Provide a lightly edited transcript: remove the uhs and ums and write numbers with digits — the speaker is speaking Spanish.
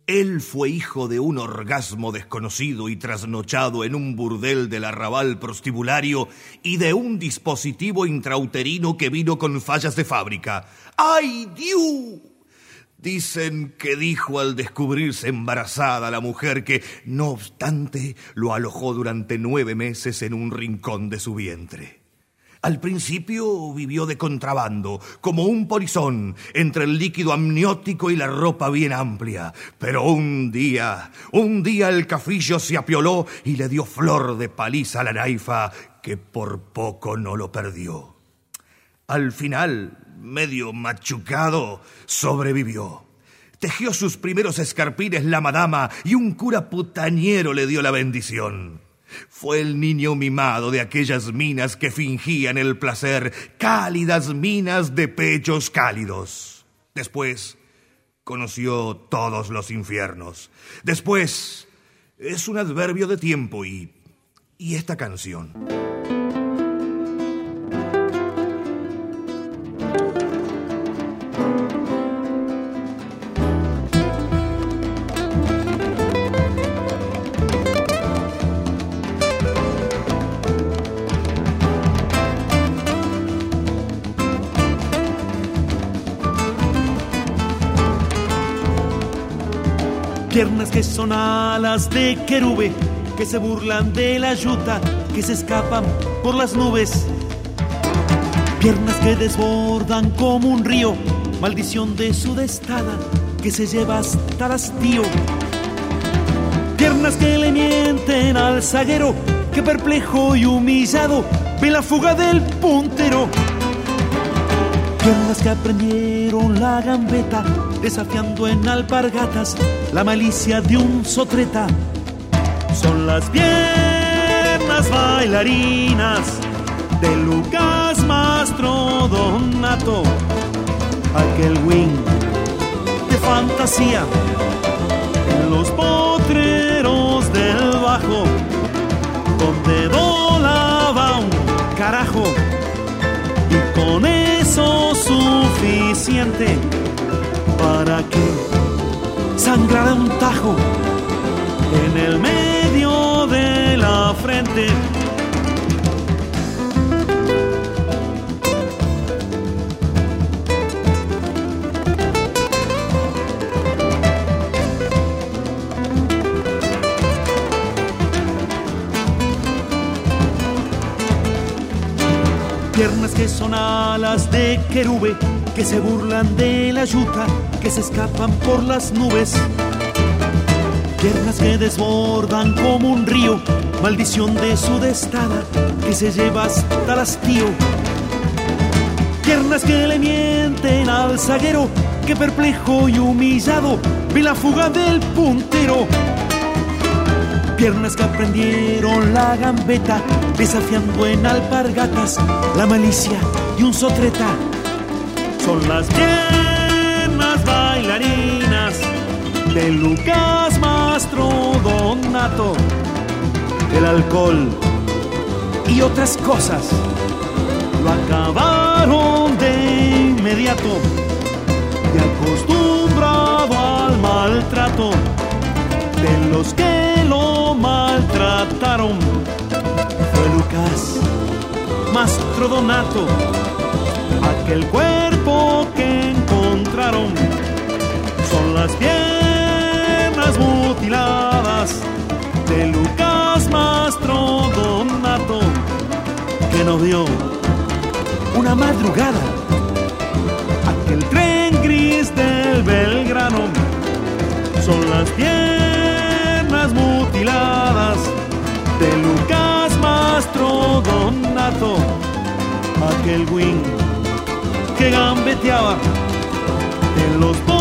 Él fue hijo de un orgasmo desconocido y trasnochado en un burdel del arrabal prostibulario y de un dispositivo intrauterino que vino con fallas de fábrica. ¡Ay, Dios! Dicen que dijo al descubrirse embarazada la mujer que, no obstante, lo alojó durante 9 meses en un rincón de su vientre. Al principio vivió de contrabando, como un polizón, entre el líquido amniótico y la ropa bien amplia. Pero un día el cafillo se apioló y le dio flor de paliza a la naifa, que por poco no lo perdió. Al final, medio machucado, sobrevivió. Tejió sus primeros escarpines la madama y un cura putañero le dio la bendición. Fue el niño mimado de aquellas minas que fingían el placer, cálidas minas de pechos cálidos. Después conoció todos los infiernos. Después es un adverbio de tiempo y esta canción. Piernas que son alas de querube, que se burlan de la yuta, que se escapan por las nubes. Piernas que desbordan como un río, maldición de su destada, que se lleva hasta el hastío. Piernas que le mienten al zaguero, que perplejo y humillado ve la fuga del puntero. Piernas que aprendieron la gambeta, desafiando en alpargatas la malicia de un sotreta. Son las piernas bailarinas de Lucas Mastrodonato, aquel wing de fantasía en los potreros del bajo, donde dolaba un carajo y con eso suficiente para que sangrara un tajo en el medio de la frente. Piernas que son alas de querube, que se burlan de la yuta, que se escapan por las nubes. Piernas que desbordan como un río, maldición de su destada, que se lleva hasta el hastío. Piernas que le mienten al zaguero, que perplejo y humillado ve la fuga del puntero. Piernas que aprendieron la gambeta, desafiando en alpargatas la malicia y un sotreta. Son las piernas bailarinas de Lucas Mastrodonato. El alcohol y otras cosas lo acabaron de inmediato, y acostumbrado al maltrato de los que lo maltrataron. Fue Lucas Mastrodonato, aquel cuerpo que encontraron. Son las piernas mutiladas de Lucas Mastrodonato, que no vio una madrugada aquel tren gris del Belgrano. Son las piernas mutiladas de Lucas Mastrodonato, aquel wing que gambeteaba en los